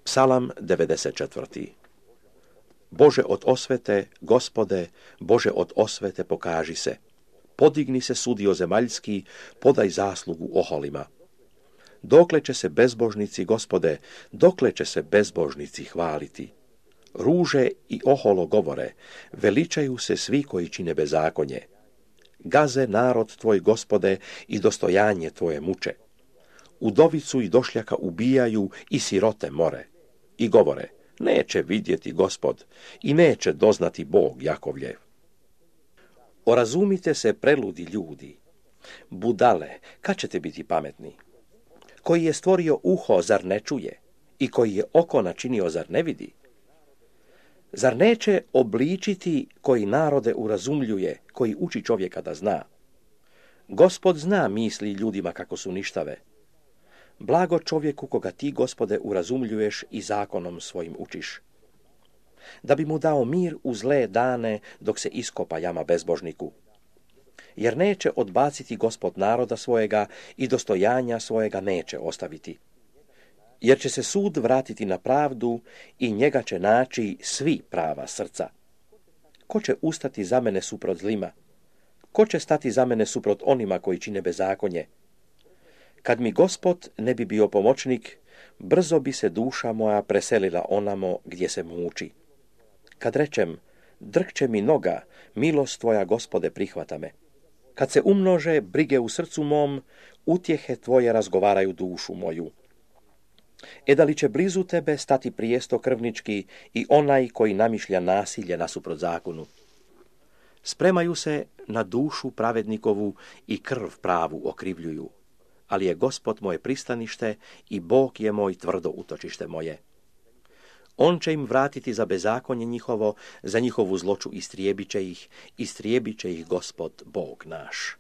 Psalam 94. Bože od osvete, Gospode, Bože od osvete pokaži se. Podigni se sudio zemaljski, podaj zaslugu oholima. Dokle će se bezbožnici, Gospode, dokle će se bezbožnici hvaliti? Ruže i oholo govore, veličaju se svi koji čine bezakonje. Gaze narod tvoj, Gospode, i dostojanje tvoje muče. Udovicu i došljaka ubijaju i sirote more. I govore, neće vidjeti Gospod i neće doznati Bog Jakovljev. Orazumite se, preludi ljudi. Budale, kad ćete biti pametni? Koji je stvorio uho, zar ne čuje? I koji je oko načinio, zar ne vidi? Zar neće obličiti koji narode urazumljuje, koji uči čovjeka da zna? Gospod zna misli ljudima kako su ništave. Blago čovjeku koga ti, Gospode, urazumljuješ i zakonom svojim učiš. Da bi mu dao mir u zle dane dok se iskopa jama bezbožniku. Jer neće odbaciti Gospod naroda svojega i dostojanja svojega neće ostaviti. Jer će se sud vratiti na pravdu i njega će naći svi prava srca. Ko će ustati za mene suprot zlima? Ko će stati za mene suprot onima koji čine bezakonje? Kad mi Gospod ne bi bio pomoćnik, brzo bi se duša moja preselila onamo gdje se muči. Kad rečem, drkće mi noga, milost tvoja, Gospode, prihvata me. Kad se umnože brige u srcu mom, utjehe tvoje razgovaraju dušu moju. Da li će blizu tebe stati prijesto krvnički i onaj koji namišlja nasilje nasuprot zakonu? Spremaju se na dušu pravednikovu i krv pravu okrivljuju. Ali je Gospod moje pristanište i Bog je moj tvrdo utočište moje. On će im vratiti za bezakonje njihovo, za njihovu zloču istrijebit će ih Gospod, Bog naš.